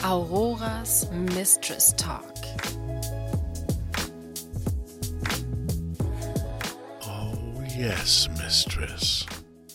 Auroras Mistress Talk. Oh yes, Mistress.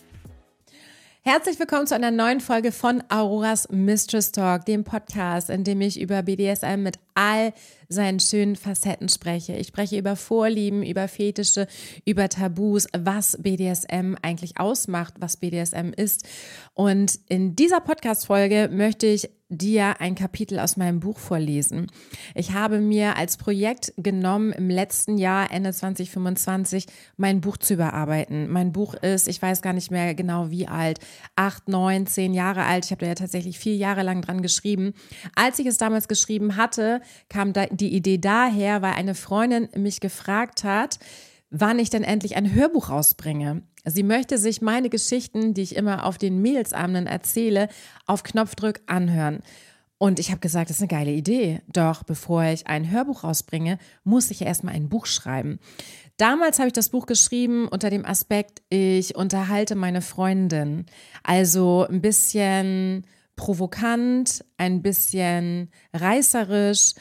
Herzlich willkommen zu einer neuen Folge von Auroras Mistress Talk, dem Podcast, in dem ich über BDSM mit all seinen schönen Facetten spreche. Ich spreche über Vorlieben, über Fetische, über Tabus, was BDSM eigentlich ausmacht, was BDSM ist. Und in dieser Podcast-Folge möchte ich dir ein Kapitel aus meinem Buch vorlesen. Ich habe mir als Projekt genommen, im letzten Jahr, Ende 2025, mein Buch zu überarbeiten. Mein Buch ist, ich weiß gar nicht mehr genau wie alt, 8, 9, 10 Jahre alt. Ich habe da ja tatsächlich 4 Jahre lang dran geschrieben. Als ich es damals geschrieben hatte, kam da die Idee daher, weil eine Freundin mich gefragt hat, wann ich denn endlich ein Hörbuch rausbringe. Sie möchte sich meine Geschichten, die ich immer auf den Mädelsabenden erzähle, auf Knopfdruck anhören. Und ich habe gesagt, das ist eine geile Idee. Doch bevor ich ein Hörbuch rausbringe, muss ich ja erstmal ein Buch schreiben. Damals habe ich das Buch geschrieben unter dem Aspekt, ich unterhalte meine Freundin. Also ein bisschen provokant, ein bisschen reißerisch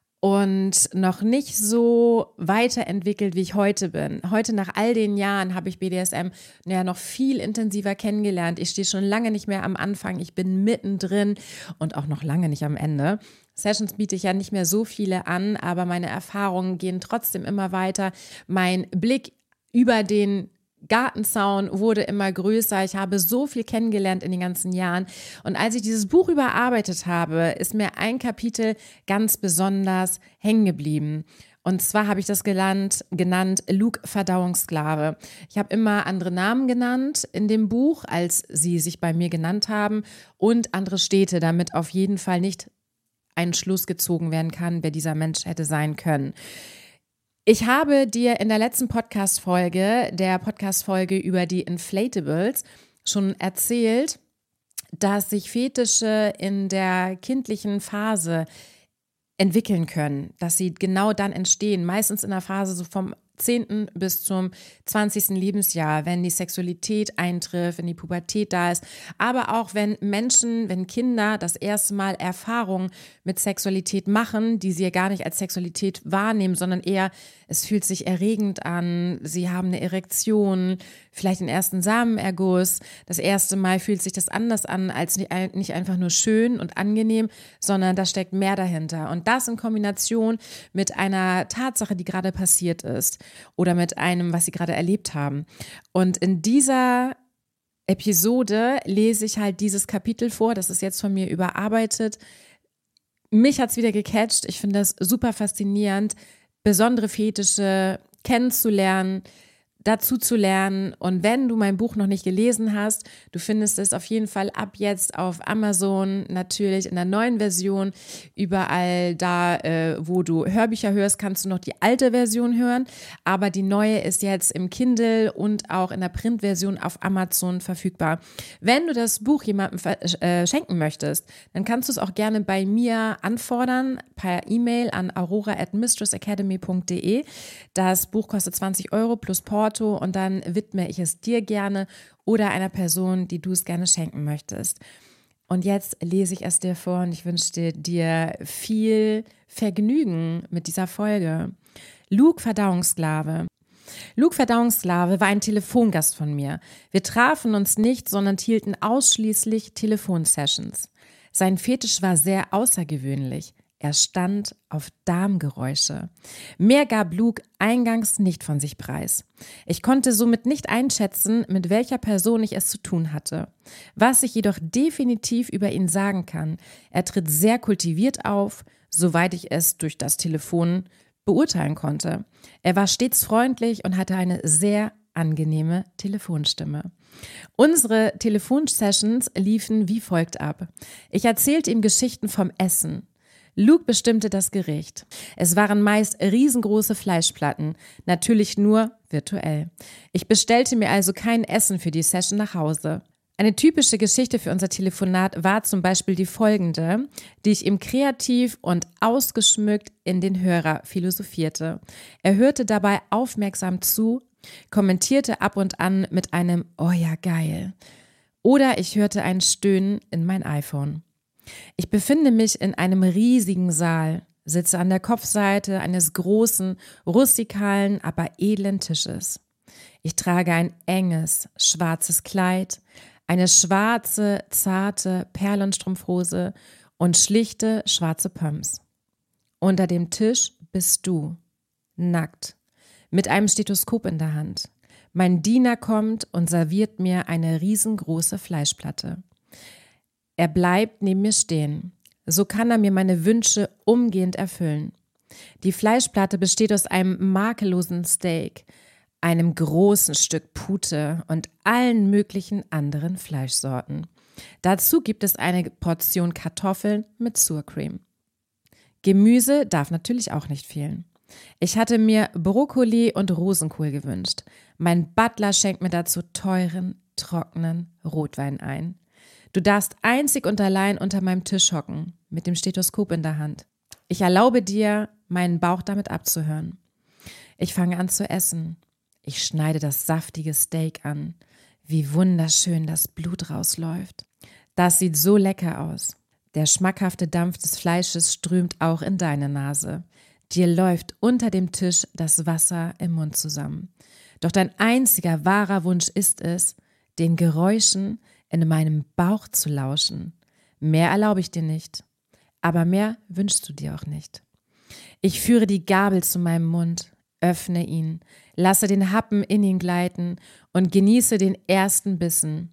und noch nicht so weiterentwickelt, wie ich heute bin. Heute nach all den Jahren habe ich BDSM noch viel intensiver kennengelernt. Ich stehe schon lange nicht mehr am Anfang, ich bin mittendrin und auch noch lange nicht am Ende. Sessions biete ich ja nicht mehr so viele an, aber meine Erfahrungen gehen trotzdem immer weiter. Mein Blick über den Gartenzaun wurde immer größer. Ich habe so viel kennengelernt in den ganzen Jahren. Und als ich dieses Buch überarbeitet habe, ist mir ein Kapitel ganz besonders hängen geblieben. Und zwar habe ich das genannt Luke Verdauungssklave. Ich habe immer andere Namen genannt in dem Buch, als sie sich bei mir genannt haben, und andere Städte, damit auf jeden Fall nicht ein Schluss gezogen werden kann, wer dieser Mensch hätte sein können. Ich habe dir in der letzten Podcast-Folge, der Podcast-Folge über die Inflatables, schon erzählt, dass sich Fetische in der kindlichen Phase entwickeln können, dass sie genau dann entstehen, meistens in der Phase so vom 10. bis zum 20. Lebensjahr, wenn die Sexualität eintrifft, wenn die Pubertät da ist, aber auch wenn Kinder das erste Mal Erfahrungen mit Sexualität machen, die sie ja gar nicht als Sexualität wahrnehmen, sondern eher, es fühlt sich erregend an, sie haben eine Erektion, vielleicht den ersten Samenerguss, das erste Mal fühlt sich das anders an, als nicht einfach nur schön und angenehm, sondern da steckt mehr dahinter. Und das in Kombination mit einer Tatsache, die gerade passiert ist, oder mit einem, was sie gerade erlebt haben. Und in dieser Episode lese ich halt dieses Kapitel vor, das ist jetzt von mir überarbeitet. Mich hat es wieder gecatcht, ich finde das super faszinierend, besondere Fetische kennenzulernen, dazu zu lernen. Und wenn du mein Buch noch nicht gelesen hast, du findest es auf jeden Fall ab jetzt auf Amazon, natürlich in der neuen Version. Überall da, wo du Hörbücher hörst, kannst du noch die alte Version hören. Aber die neue ist jetzt im Kindle und auch in der Printversion auf Amazon verfügbar. Wenn du das Buch jemandem schenken möchtest, dann kannst du es auch gerne bei mir anfordern, per E-Mail an aurora@mistressacademy.de. Das Buch kostet 20 € plus Porto. Und dann widme ich es dir gerne oder einer Person, die du es gerne schenken möchtest. Und jetzt lese ich es dir vor und ich wünsche dir viel Vergnügen mit dieser Folge. Luke Verdauungssklave. Luke Verdauungssklave war ein Telefongast von mir. Wir trafen uns nicht, sondern hielten ausschließlich Telefonsessions. Sein Fetisch war sehr außergewöhnlich. Er stand auf Darmgeräusche. Mehr gab Luke eingangs nicht von sich preis. Ich konnte somit nicht einschätzen, mit welcher Person ich es zu tun hatte. Was ich jedoch definitiv über ihn sagen kann, er tritt sehr kultiviert auf, soweit ich es durch das Telefon beurteilen konnte. Er war stets freundlich und hatte eine sehr angenehme Telefonstimme. Unsere Telefonsessions liefen wie folgt ab. Ich erzählte ihm Geschichten vom Essen. Luke bestimmte das Gericht. Es waren meist riesengroße Fleischplatten, natürlich nur virtuell. Ich bestellte mir also kein Essen für die Session nach Hause. Eine typische Geschichte für unser Telefonat war zum Beispiel die folgende, die ich ihm kreativ und ausgeschmückt in den Hörer philosophierte. Er hörte dabei aufmerksam zu, kommentierte ab und an mit einem „Oh ja, geil". Oder ich hörte ein Stöhnen in mein iPhone. Ich befinde mich in einem riesigen Saal, sitze an der Kopfseite eines großen, rustikalen, aber edlen Tisches. Ich trage ein enges, schwarzes Kleid, eine schwarze, zarte Perlenstrumpfhose und schlichte, schwarze Pumps. Unter dem Tisch bist du, nackt, mit einem Stethoskop in der Hand. Mein Diener kommt und serviert mir eine riesengroße Fleischplatte. Er bleibt neben mir stehen. So kann er mir meine Wünsche umgehend erfüllen. Die Fleischplatte besteht aus einem makellosen Steak, einem großen Stück Pute und allen möglichen anderen Fleischsorten. Dazu gibt es eine Portion Kartoffeln mit Sour Cream. Gemüse darf natürlich auch nicht fehlen. Ich hatte mir Brokkoli und Rosenkohl gewünscht. Mein Butler schenkt mir dazu teuren, trockenen Rotwein ein. Du darfst einzig und allein unter meinem Tisch hocken, mit dem Stethoskop in der Hand. Ich erlaube dir, meinen Bauch damit abzuhören. Ich fange an zu essen. Ich schneide das saftige Steak an. Wie wunderschön das Blut rausläuft. Das sieht so lecker aus. Der schmackhafte Dampf des Fleisches strömt auch in deine Nase. Dir läuft unter dem Tisch das Wasser im Mund zusammen. Doch dein einziger wahrer Wunsch ist es, den Geräuschen in meinem Bauch zu lauschen. Mehr erlaube ich dir nicht, aber mehr wünschst du dir auch nicht. Ich führe die Gabel zu meinem Mund, öffne ihn, lasse den Happen in ihn gleiten und genieße den ersten Bissen.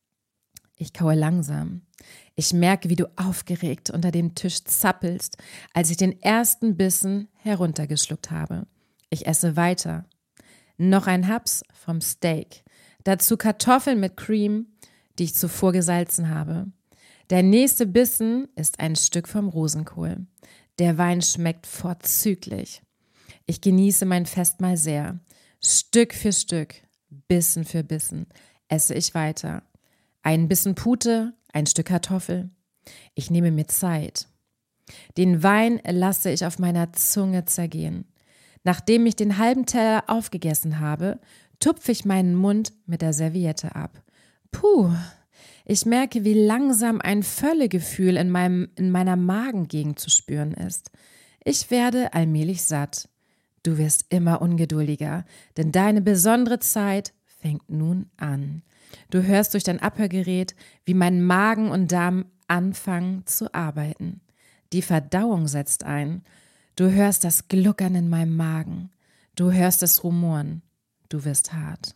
Ich kaue langsam. Ich merke, wie du aufgeregt unter dem Tisch zappelst, als ich den ersten Bissen heruntergeschluckt habe. Ich esse weiter. Noch ein Haps vom Steak. Dazu Kartoffeln mit Cream, die ich zuvor gesalzen habe. Der nächste Bissen ist ein Stück vom Rosenkohl. Der Wein schmeckt vorzüglich. Ich genieße mein Festmahl sehr. Stück für Stück, Bissen für Bissen, esse ich weiter. Ein Bissen Pute, ein Stück Kartoffel. Ich nehme mir Zeit. Den Wein lasse ich auf meiner Zunge zergehen. Nachdem ich den halben Teller aufgegessen habe, tupfe ich meinen Mund mit der Serviette ab. Puh, ich merke, wie langsam ein Völlegefühl in meiner Magengegend zu spüren ist. Ich werde allmählich satt. Du wirst immer ungeduldiger, denn deine besondere Zeit fängt nun an. Du hörst durch dein Abhörgerät, wie mein Magen und Darm anfangen zu arbeiten. Die Verdauung setzt ein. Du hörst das Gluckern in meinem Magen. Du hörst es rumoren. Du wirst hart.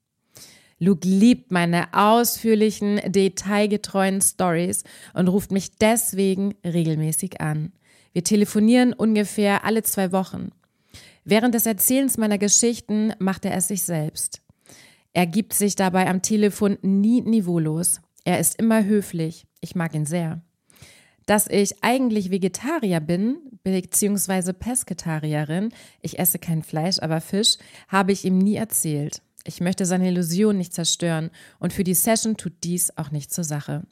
Luke liebt meine ausführlichen, detailgetreuen Stories und ruft mich deswegen regelmäßig an. Wir telefonieren ungefähr alle 2 Wochen. Während des Erzählens meiner Geschichten macht er es sich selbst. Er gibt sich dabei am Telefon nie niveaulos. Er ist immer höflich. Ich mag ihn sehr. Dass ich eigentlich Vegetarier bin, beziehungsweise Pesketarierin, ich esse kein Fleisch, aber Fisch, habe ich ihm nie erzählt. Ich möchte seine Illusion nicht zerstören und für die Session tut dies auch nicht zur Sache.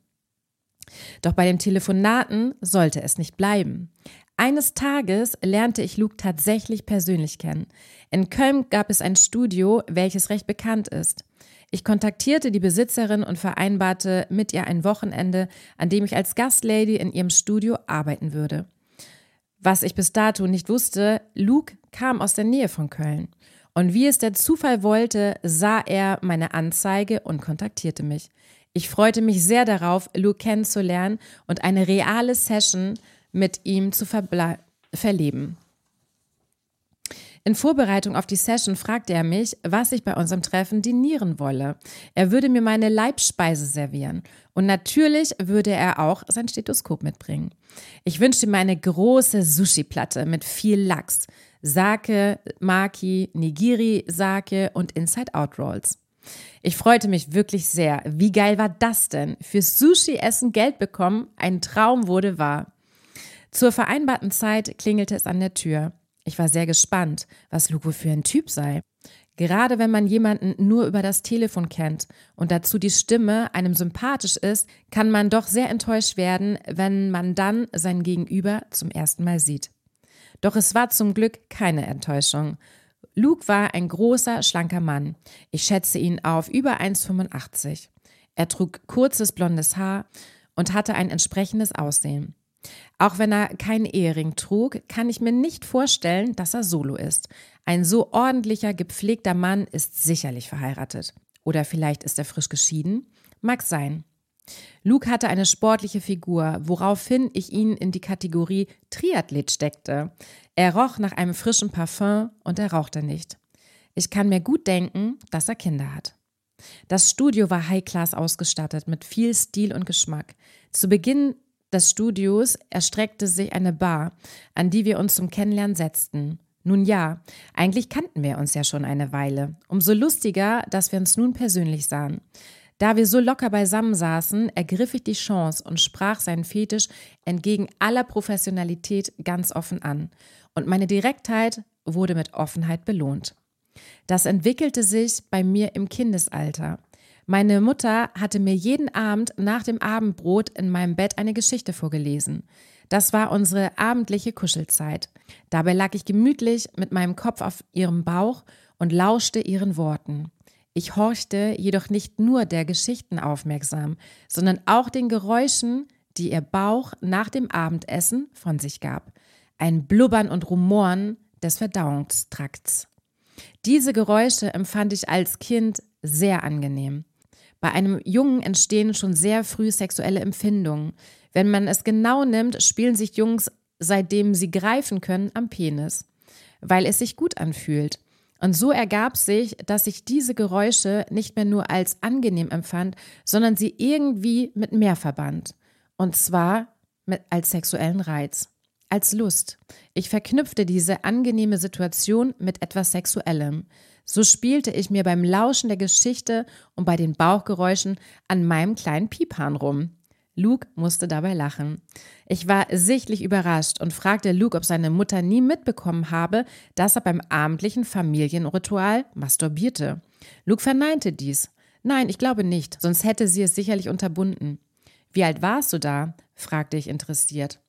Doch bei den Telefonaten sollte es nicht bleiben. Eines Tages lernte ich Luke tatsächlich persönlich kennen. In Köln gab es ein Studio, welches recht bekannt ist. Ich kontaktierte die Besitzerin und vereinbarte mit ihr ein Wochenende, an dem ich als Gastlady in ihrem Studio arbeiten würde. Was ich bis dato nicht wusste, Luke kam aus der Nähe von Köln. Und wie es der Zufall wollte, sah er meine Anzeige und kontaktierte mich. Ich freute mich sehr darauf, Luke kennenzulernen und eine reale Session mit ihm zu verleben. In Vorbereitung auf die Session fragte er mich, was ich bei unserem Treffen dinieren wolle. Er würde mir meine Leibspeise servieren und natürlich würde er auch sein Stethoskop mitbringen. Ich wünschte mir eine große Sushi-Platte mit viel Lachs, Sake, Maki, Nigiri-Sake und Inside-Out-Rolls. Ich freute mich wirklich sehr. Wie geil war das denn? Fürs Sushi-Essen Geld bekommen, ein Traum wurde wahr. Zur vereinbarten Zeit klingelte es an der Tür. Ich war sehr gespannt, was Luke wohl für ein Typ sei. Gerade wenn man jemanden nur über das Telefon kennt und dazu die Stimme einem sympathisch ist, kann man doch sehr enttäuscht werden, wenn man dann sein Gegenüber zum ersten Mal sieht. Doch es war zum Glück keine Enttäuschung. Luke war ein großer, schlanker Mann. Ich schätze ihn auf über 1,85. Er trug kurzes blondes Haar und hatte ein entsprechendes Aussehen. Auch wenn er keinen Ehering trug, kann ich mir nicht vorstellen, dass er solo ist. Ein so ordentlicher, gepflegter Mann ist sicherlich verheiratet. Oder vielleicht ist er frisch geschieden? Mag sein. Luke hatte eine sportliche Figur, woraufhin ich ihn in die Kategorie Triathlet steckte. Er roch nach einem frischen Parfum und er rauchte nicht. Ich kann mir gut denken, dass er Kinder hat. Das Studio war High-Class ausgestattet mit viel Stil und Geschmack. Zu Beginn des Studios erstreckte sich eine Bar, an die wir uns zum Kennenlernen setzten. Nun ja, eigentlich kannten wir uns ja schon eine Weile. Umso lustiger, dass wir uns nun persönlich sahen. Da wir so locker beisammen saßen, ergriff ich die Chance und sprach seinen Fetisch entgegen aller Professionalität ganz offen an. Und meine Direktheit wurde mit Offenheit belohnt. Das entwickelte sich bei mir im Kindesalter. Meine Mutter hatte mir jeden Abend nach dem Abendbrot in meinem Bett eine Geschichte vorgelesen. Das war unsere abendliche Kuschelzeit. Dabei lag ich gemütlich mit meinem Kopf auf ihrem Bauch und lauschte ihren Worten. Ich horchte jedoch nicht nur der Geschichten aufmerksam, sondern auch den Geräuschen, die ihr Bauch nach dem Abendessen von sich gab. Ein Blubbern und Rumoren des Verdauungstrakts. Diese Geräusche empfand ich als Kind sehr angenehm. Bei einem Jungen entstehen schon sehr früh sexuelle Empfindungen. Wenn man es genau nimmt, spielen sich Jungs, seitdem sie greifen können, am Penis, weil es sich gut anfühlt. Und so ergab sich, dass ich diese Geräusche nicht mehr nur als angenehm empfand, sondern sie irgendwie mit mehr verband. Und zwar als sexuellen Reiz, als Lust. Ich verknüpfte diese angenehme Situation mit etwas Sexuellem. So spielte ich mir beim Lauschen der Geschichte und bei den Bauchgeräuschen an meinem kleinen Piephahn rum. Luke musste dabei lachen. Ich war sichtlich überrascht und fragte Luke, ob seine Mutter nie mitbekommen habe, dass er beim abendlichen Familienritual masturbierte. Luke verneinte dies. Nein, ich glaube nicht, sonst hätte sie es sicherlich unterbunden. Wie alt warst du da? Fragte ich interessiert.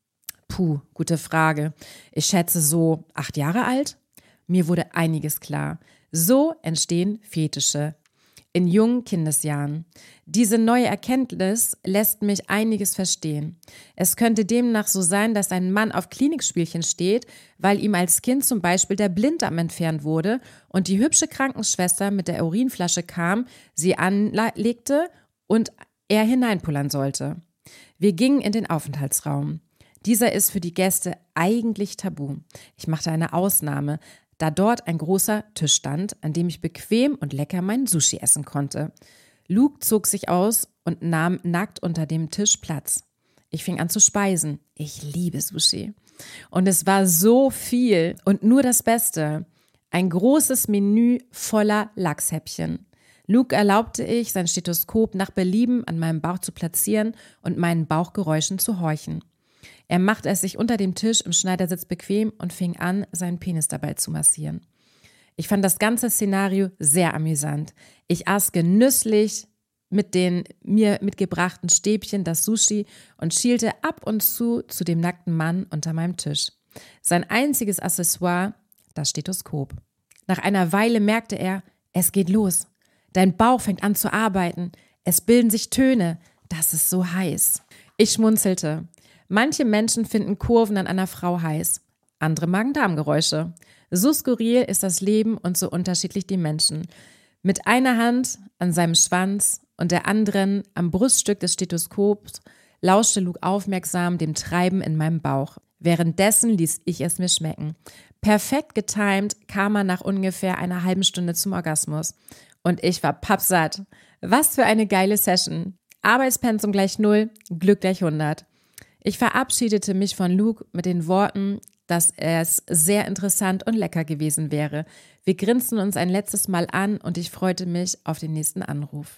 Puh, gute Frage. Ich schätze so 8 Jahre alt? Mir wurde einiges klar. So entstehen Fetische. In jungen Kindesjahren. Diese neue Erkenntnis lässt mich einiges verstehen. Es könnte demnach so sein, dass ein Mann auf Klinikspielchen steht, weil ihm als Kind zum Beispiel der Blinddarm entfernt wurde und die hübsche Krankenschwester mit der Urinflasche kam, sie anlegte und er hineinpullern sollte. Wir gingen in den Aufenthaltsraum. Dieser ist für die Gäste eigentlich tabu. Ich machte eine Ausnahme, da dort ein großer Tisch stand, an dem ich bequem und lecker meinen Sushi essen konnte. Luke zog sich aus und nahm nackt unter dem Tisch Platz. Ich fing an zu speisen. Ich liebe Sushi. Und es war so viel und nur das Beste. Ein großes Menü voller Lachshäppchen. Luke erlaubte ich, sein Stethoskop nach Belieben an meinem Bauch zu platzieren und meinen Bauchgeräuschen zu horchen. Er machte es sich unter dem Tisch im Schneidersitz bequem und fing an, seinen Penis dabei zu massieren. Ich fand das ganze Szenario sehr amüsant. Ich aß genüsslich mit den mir mitgebrachten Stäbchen das Sushi und schielte ab und zu dem nackten Mann unter meinem Tisch. Sein einziges Accessoire, das Stethoskop. Nach einer Weile merkte er, es geht los. Dein Bauch fängt an zu arbeiten. Es bilden sich Töne. Das ist so heiß. Ich schmunzelte. Manche Menschen finden Kurven an einer Frau heiß, andere Magen-Darm-Geräusche. So skurril ist das Leben und so unterschiedlich die Menschen. Mit einer Hand an seinem Schwanz und der anderen am Bruststück des Stethoskops lauschte Luke aufmerksam dem Treiben in meinem Bauch. Währenddessen ließ ich es mir schmecken. Perfekt getimt kam er nach ungefähr einer halben Stunde zum Orgasmus. Und ich war pappsatt. Was für eine geile Session. Arbeitspensum gleich 0, Glück gleich 100. Ich verabschiedete mich von Luke mit den Worten, dass es sehr interessant und lecker gewesen wäre. Wir grinsten uns ein letztes Mal an und ich freute mich auf den nächsten Anruf.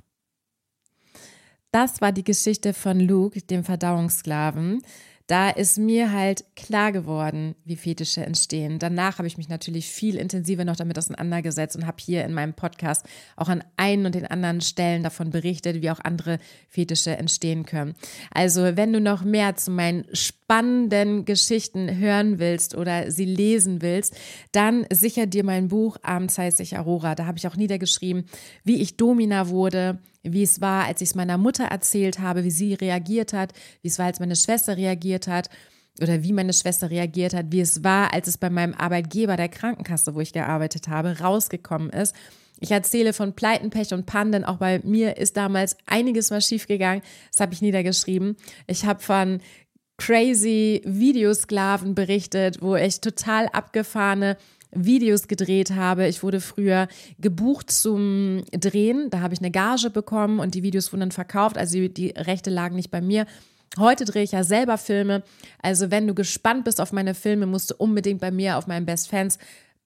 Das war die Geschichte von Luke, dem Verdauungssklaven. Da ist mir halt klar geworden, wie Fetische entstehen. Danach habe ich mich natürlich viel intensiver noch damit auseinandergesetzt und habe hier in meinem Podcast auch an einen und den anderen Stellen davon berichtet, wie auch andere Fetische entstehen können. Also wenn du noch mehr zu meinen spannenden Geschichten hören willst oder sie lesen willst, dann sicher dir mein Buch Abends heiße ich Aurora. Da habe ich auch niedergeschrieben, wie ich Domina wurde, wie es war, als ich es meiner Mutter erzählt habe, wie sie reagiert hat, wie es war, als meine Schwester reagiert hat oder wie meine Schwester reagiert hat, wie es war, als es bei meinem Arbeitgeber der Krankenkasse, wo ich gearbeitet habe, rausgekommen ist. Ich erzähle von Pleiten, Pech und Pannen, auch bei mir ist damals einiges mal schiefgegangen. Das habe ich niedergeschrieben. Ich habe von crazy Videosklaven berichtet, wo ich total abgefahrene Videos gedreht habe. Ich wurde früher gebucht zum Drehen. Da habe ich eine Gage bekommen und die Videos wurden dann verkauft. Also die Rechte lagen nicht bei mir. Heute drehe ich ja selber Filme. Also wenn du gespannt bist auf meine Filme, musst du unbedingt bei mir auf meinem Best Fans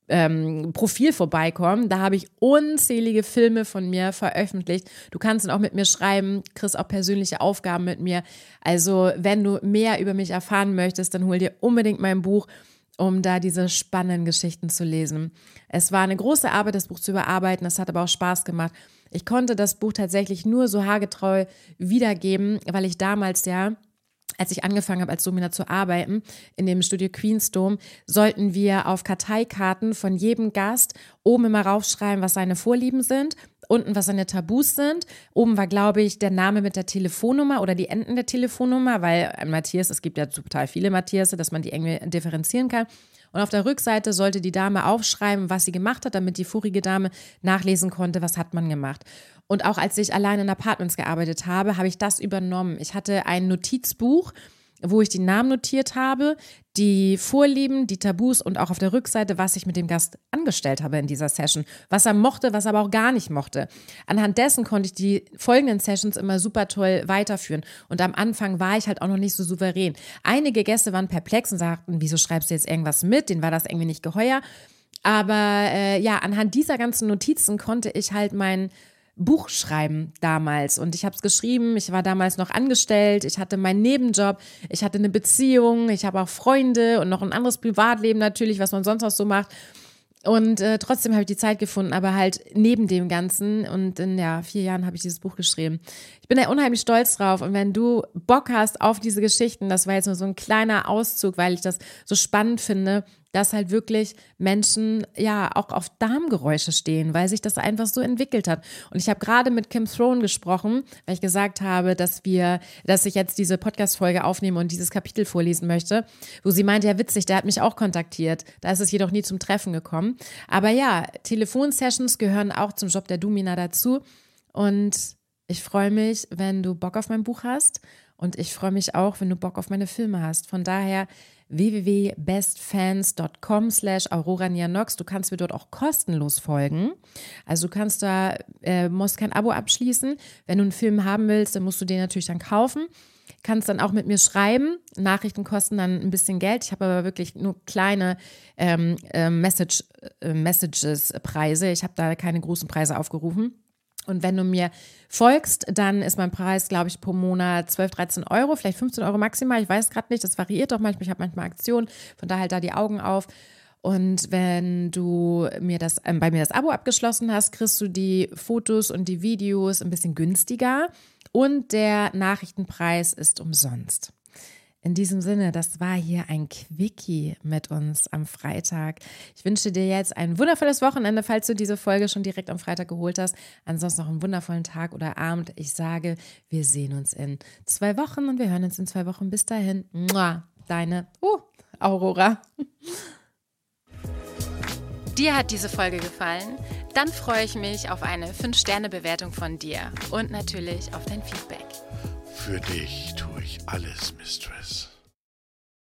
Profil vorbeikommen. Da habe ich unzählige Filme von mir veröffentlicht. Du kannst dann auch mit mir schreiben, kriegst auch persönliche Aufgaben mit mir. Also wenn du mehr über mich erfahren möchtest, dann hol dir unbedingt mein Buch, um da diese spannenden Geschichten zu lesen. Es war eine große Arbeit, das Buch zu überarbeiten. Es hat aber auch Spaß gemacht. Ich konnte das Buch tatsächlich nur so haargetreu wiedergeben, weil ich damals als ich angefangen habe, als Domina zu arbeiten, in dem Studio Queensdom, sollten wir auf Karteikarten von jedem Gast oben immer raufschreiben, was seine Vorlieben sind, unten, was seine Tabus sind. Oben war, glaube ich, der Name mit der Telefonnummer oder die Enden der Telefonnummer, weil ein Matthias, es gibt ja total viele Matthiasse, dass man die irgendwie differenzieren kann. Und auf der Rückseite sollte die Dame aufschreiben, was sie gemacht hat, damit die vorige Dame nachlesen konnte, was hat man gemacht. Und auch als ich allein in Apartments gearbeitet habe, habe ich das übernommen. Ich hatte ein Notizbuch, wo ich die Namen notiert habe, die Vorlieben, die Tabus und auch auf der Rückseite, was ich mit dem Gast angestellt habe in dieser Session, was er mochte, was er aber auch gar nicht mochte. Anhand dessen konnte ich die folgenden Sessions immer super toll weiterführen. Und am Anfang war ich halt auch noch nicht so souverän. Einige Gäste waren perplex und sagten, wieso schreibst du jetzt irgendwas mit? Denen war das irgendwie nicht geheuer. Aber anhand dieser ganzen Notizen konnte ich halt mein Buch schreiben damals und ich habe es geschrieben, ich war damals noch angestellt, ich hatte meinen Nebenjob, ich hatte eine Beziehung, ich habe auch Freunde und noch ein anderes Privatleben natürlich, was man sonst auch so macht und trotzdem habe ich die Zeit gefunden, aber halt neben dem Ganzen und in 4 Jahren habe ich dieses Buch geschrieben. Ich bin da unheimlich stolz drauf und wenn du Bock hast auf diese Geschichten, das war jetzt nur so ein kleiner Auszug, weil ich das so spannend finde, dass halt wirklich Menschen auch auf Darmgeräusche stehen, weil sich das einfach so entwickelt hat. Und ich habe gerade mit Kim Throne gesprochen, weil ich gesagt habe, dass ich jetzt diese Podcast-Folge aufnehme und dieses Kapitel vorlesen möchte, wo sie meinte, ja witzig, der hat mich auch kontaktiert. Da ist es jedoch nie zum Treffen gekommen. Aber ja, Telefonsessions gehören auch zum Job der Domina dazu. Und ich freue mich, wenn du Bock auf mein Buch hast. Und ich freue mich auch, wenn du Bock auf meine Filme hast. Von daher www.bestfans.com/AuroraNianox. Du kannst mir dort auch kostenlos folgen. Also du kannst musst kein Abo abschließen. Wenn du einen Film haben willst, dann musst du den natürlich dann kaufen. Kannst dann auch mit mir schreiben. Nachrichten kosten dann ein bisschen Geld. Ich habe aber wirklich nur kleine Messages-Preise. Ich habe da keine großen Preise aufgerufen. Und wenn du mir folgst, dann ist mein Preis, glaube ich, pro Monat 12, 13 Euro, vielleicht 15 Euro maximal. Ich weiß gerade nicht, das variiert doch manchmal. Ich habe manchmal Aktionen, von daher halt da die Augen auf. Und wenn du bei mir das Abo abgeschlossen hast, kriegst du die Fotos und die Videos ein bisschen günstiger. Und der Nachrichtenpreis ist umsonst. In diesem Sinne, das war hier ein Quickie mit uns am Freitag. Ich wünsche dir jetzt ein wundervolles Wochenende, falls du diese Folge schon direkt am Freitag geholt hast. Ansonsten noch einen wundervollen Tag oder Abend. Ich sage, wir sehen uns in 2 Wochen und wir hören uns in 2 Wochen. Bis dahin, deine Aurora. Dir hat diese Folge gefallen? Dann freue ich mich auf eine 5-Sterne-Bewertung von dir und natürlich auf dein Feedback. Für dich tue ich alles, Mistress.